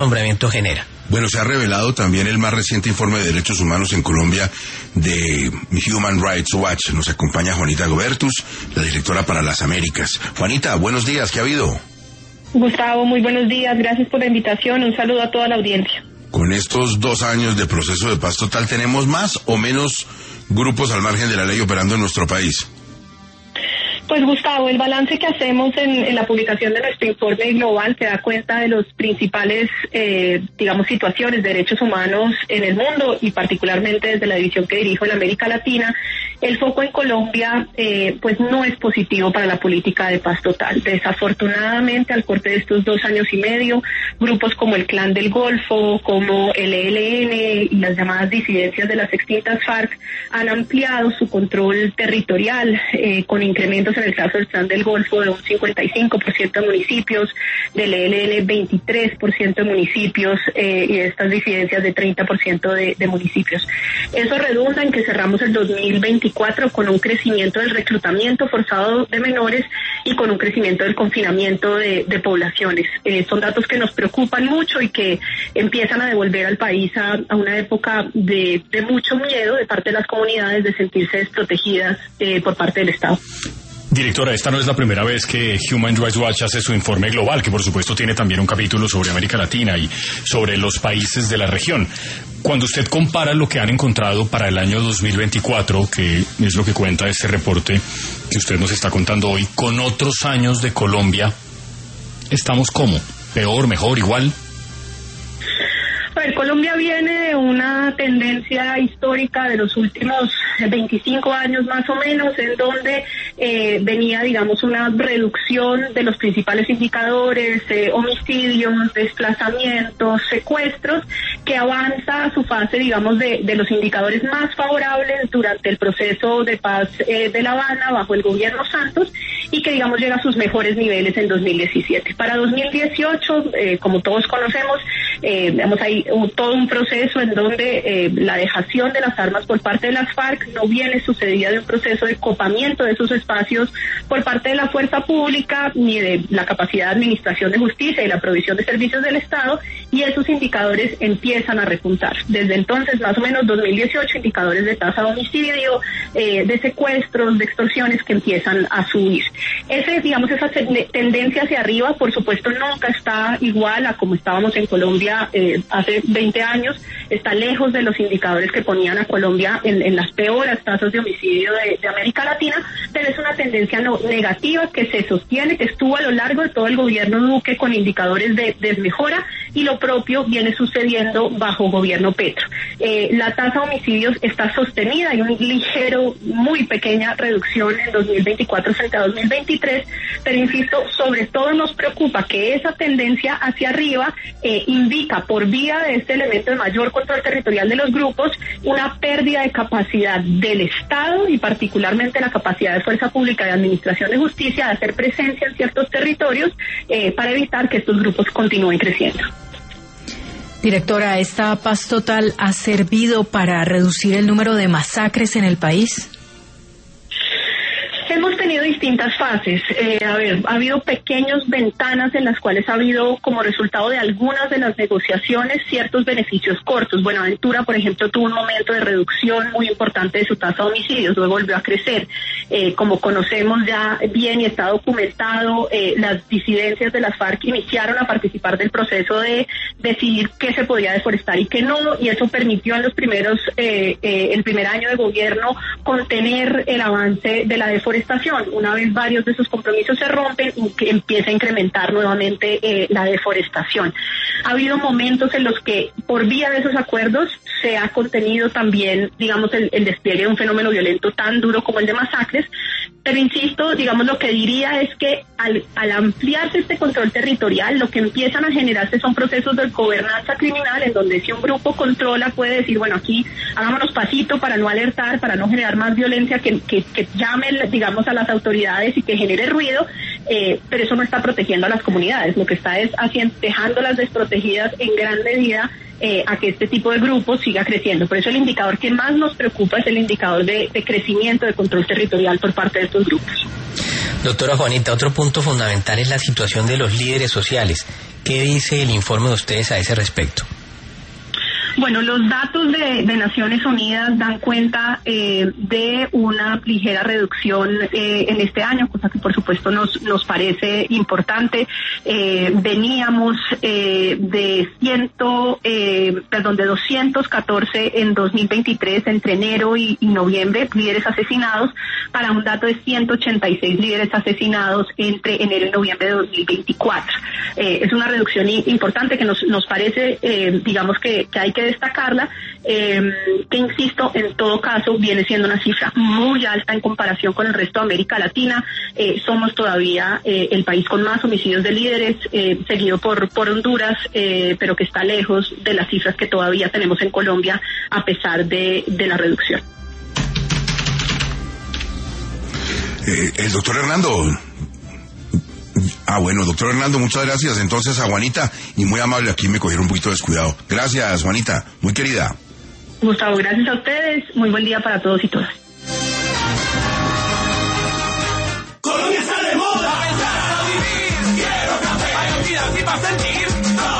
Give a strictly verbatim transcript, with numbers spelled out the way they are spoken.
nombramiento genera. Bueno, se ha revelado también el más reciente informe de derechos humanos en Colombia de Human Rights Watch. Nos acompaña Juanita Gobertus, la directora para las Américas. Juanita, buenos días, ¿qué ha habido? Gustavo, muy buenos días, gracias por la invitación, un saludo a toda la audiencia. Con estos dos años de proceso de paz total, ¿tenemos más o menos grupos al margen de la ley operando en nuestro país? Pues Gustavo, el balance que hacemos en, en la publicación de nuestro informe global que da cuenta de los principales, eh, digamos, situaciones de derechos humanos en el mundo y particularmente desde la división que dirijo en América Latina. El foco en Colombia, eh, pues no es positivo para la política de paz total. Desafortunadamente, al corte de estos dos años y medio, grupos como el Clan del Golfo, como el E L N y las llamadas disidencias de las extintas FARC han ampliado su control territorial eh, con incrementos en el caso del Clan del Golfo de un cincuenta y cinco por ciento de municipios, del E L N veintitrés por ciento de municipios eh, y de estas disidencias de treinta por ciento de, de municipios. Eso redunda en que cerramos el dos mil veinticuatro con un crecimiento del reclutamiento forzado de menores y con un crecimiento del confinamiento de, de poblaciones. Eh, son datos que nos preocupan mucho y que empiezan a devolver al país a, a una época de, de mucho miedo de parte de las comunidades, de sentirse desprotegidas eh, por parte del Estado. Directora, esta no es la primera vez que Human Rights Watch hace su informe global, que por supuesto tiene también un capítulo sobre América Latina y sobre los países de la región. Cuando usted compara lo que han encontrado para el año dos mil veinticuatro, que es lo que cuenta este reporte que usted nos está contando hoy, con otros años de Colombia, ¿estamos cómo? ¿Peor, mejor, igual? A ver, Colombia viene de una tendencia histórica de los últimos veinticinco años más o menos, en donde eh, venía, digamos, una reducción de los principales indicadores, eh, homicidios, desplazamientos, secuestros, que avanza a su fase, digamos, de, de los indicadores más favorables durante el proceso de paz eh, de La Habana bajo el gobierno Santos y que, digamos, llega a sus mejores niveles en dos mil diecisiete. Para dos mil dieciocho, eh, como todos conocemos, eh, digamos, hay un, todo un proceso en donde eh, la dejación de las armas por parte de las FARC no viene sucedida de un proceso de copamiento de esos espacios por parte de la fuerza pública ni de la capacidad de administración de justicia y la provisión de servicios del Estado, y esos indicadores empiezan a repuntar. Desde entonces, más o menos dos mil dieciocho, indicadores de tasa de homicidio, eh, de secuestros, de extorsiones que empiezan a subir. Ese, digamos, esa tendencia hacia arriba, por supuesto, nunca está igual a como estábamos en Colombia eh, hace veinte años, está lejos de los indicadores que ponían a Colombia en, en las peores tasas de homicidio de, de América Latina, pero es una tendencia no, negativa que se sostiene, que estuvo a lo largo de todo el gobierno Duque con indicadores de desmejora, y lo propio viene sucediendo bajo gobierno Petro. Eh, la tasa de homicidios está sostenida, hay un ligero, muy pequeña reducción en dos mil veinticuatro frente a dos mil veintitrés, pero insisto, sobre todo nos preocupa que esa tendencia hacia arriba eh, indica por vía de este elemento de mayor control territorial de los grupos una pérdida de capacidad del Estado y particularmente la capacidad de fuerza pública de administración de justicia de hacer presencia en ciertos territorios eh, para evitar que estos grupos continúen creciendo. Directora, ¿esta paz total ha servido para reducir el número de masacres en el país? Hemos tenido distintas fases. Eh, a ver, ha habido pequeñas ventanas en las cuales ha habido, como resultado de algunas de las negociaciones, ciertos beneficios cortos. Buenaventura, por ejemplo, tuvo un momento de reducción muy importante de su tasa de homicidios, luego volvió a crecer. Eh, como conocemos ya bien y está documentado, eh, las disidencias de las FARC iniciaron a participar del proceso de decidir qué se podía deforestar y qué no, y eso permitió en los primeros, eh, eh, el primer año de gobierno contener el avance de la deforestación. Una vez varios de esos compromisos se rompen, que empieza a incrementar nuevamente eh, la deforestación. Ha habido momentos en los que por vía de esos acuerdos se ha contenido también, digamos, el, el despliegue de un fenómeno violento tan duro como el de masacres, pero insisto, digamos, lo que diría es que al, al ampliarse este control territorial, lo que empiezan a generarse son procesos de gobernanza criminal, en donde si un grupo controla puede decir, bueno, aquí hagámonos pasito para no alertar, para no generar más violencia, que, que, que llame, digamos, a las autoridades y que genere ruido, eh, pero eso no está protegiendo a las comunidades, lo que está es haciendo, dejándolas desprotegidas en gran medida eh, a que este tipo de grupos siga creciendo. Por eso el indicador que más nos preocupa es el indicador de, de crecimiento de control territorial por parte de estos grupos. Doctora Juanita, otro punto fundamental es la situación de los líderes sociales. ¿Qué dice el informe de ustedes a ese respecto? Bueno, los datos de, de Naciones Unidas dan cuenta eh, de una ligera reducción eh, en este año, cosa que por supuesto nos nos parece importante. Eh, veníamos eh, de ciento, eh, perdón, de doscientos catorce en dos mil veintitrés entre enero y, y noviembre líderes asesinados, para un dato de ciento ochenta y seis líderes asesinados entre enero y noviembre de dos mil veinticuatro. Eh, es una reducción importante que nos nos parece, eh, digamos que, que hay que destacarla, eh, que insisto, en todo caso viene siendo una cifra muy alta en comparación con el resto de América Latina. Eh, somos todavía eh, el país con más homicidios de líderes, eh, seguido por, por Honduras, eh, pero que está lejos de las cifras que todavía tenemos en Colombia a pesar de, de la reducción. Eh, el doctor Hernando... Ah, bueno, doctor Hernando, muchas gracias entonces a Juanita, y muy amable, aquí me cogieron un poquito descuidado. Gracias, Juanita, muy querida. Gustavo, gracias a ustedes, muy buen día para todos y todas.